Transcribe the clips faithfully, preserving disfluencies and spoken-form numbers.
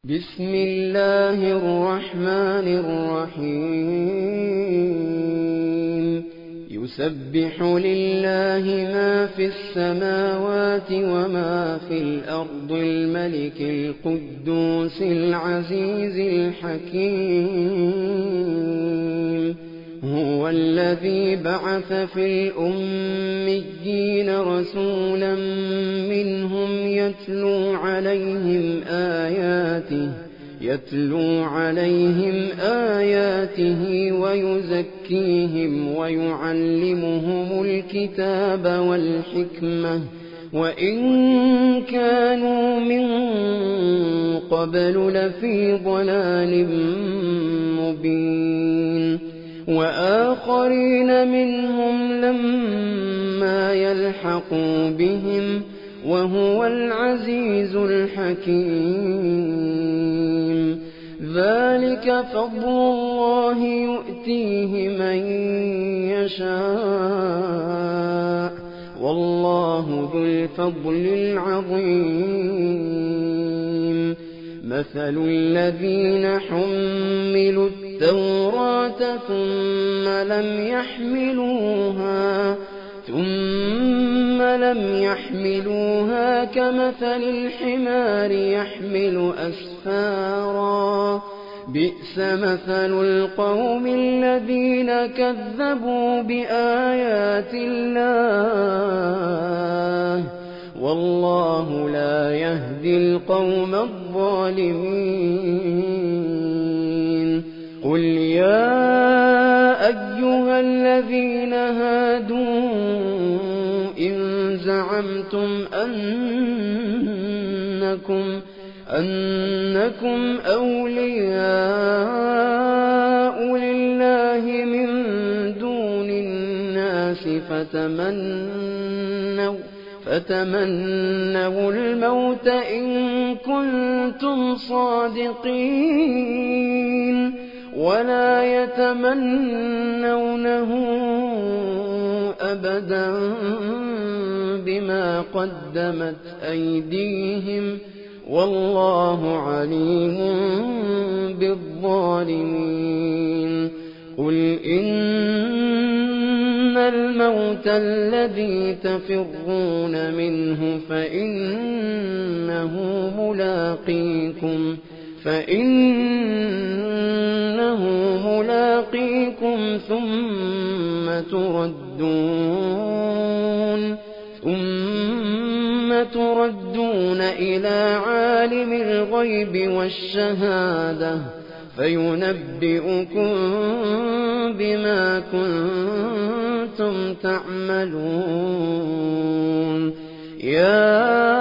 بسم الله الرحمن الرحيم يسبح لله ما في السماوات وما في الأرض الملك القدوس العزيز الحكيم هو الذي بعث في الأميين رسولا منهم يتلو عليهم آياته يتلو عليهم آياته ويزكيهم ويعلمهم الكتاب والحكمة وإن كانوا من قبل لفي ضلال مبين وآخرين منهم لما يلحقوا بهم وهو العزيز الحكيم ذلك فضل الله يؤتيه من يشاء والله ذو الفضل العظيم مثل الذين حملوا التوراة ثم لم يحملوها ثم لم يحملوها كمثل الحمار يحمل أسفارا بئس مثل القوم الذين كذبوا بآيات الله والله لا يهدي القوم الظالمين قل يا أيها الذين هادوا إن زعمتم أنكم أنكم أولياء لله من دون الناس فتمنوا فتمنوا الموت إن كنتم صادقين ولا يتمنونه أبدا بما قدمت أيديهم والله عليم بالظالمين قل إن الموت الذي تفرون منه فإنه ملاقيكم فإنه ملاقيكم ثم تردون ثم تردون إلى عالم الغيب والشهادة فينبئكم بما كنتم تعملون يا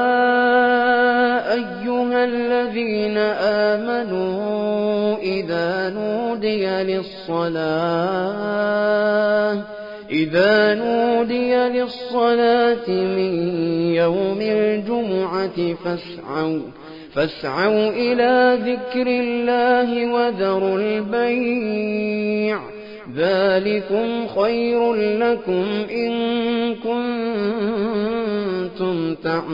أيها الذين آمنوا إذا نودي للصلاة إذا نودي للصلاة من يوم الجمعة فاسعوا فاسعوا إلى ذكر الله وذروا البيع ذلكم خير لكم إن كنتم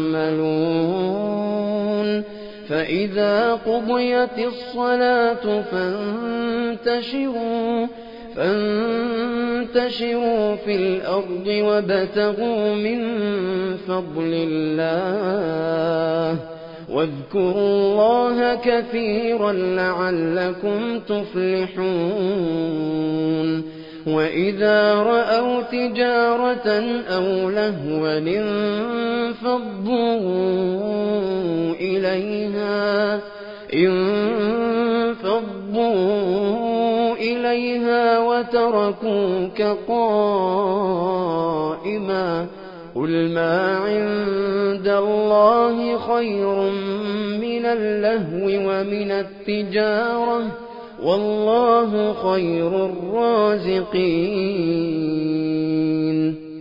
تعملون فإذا قضيت الصلاة فانتشروا فانتشروا في الأرض وابتغوا من فضل الله واذكروا الله كثيرا لعلكم تفلحون وإذا رأوا تجارة أو لهوا انفضوا إليها انفضوا إليها وتركوك قائما قل ما عند الله خير من اللهو ومن التجارة والله خير الرازقين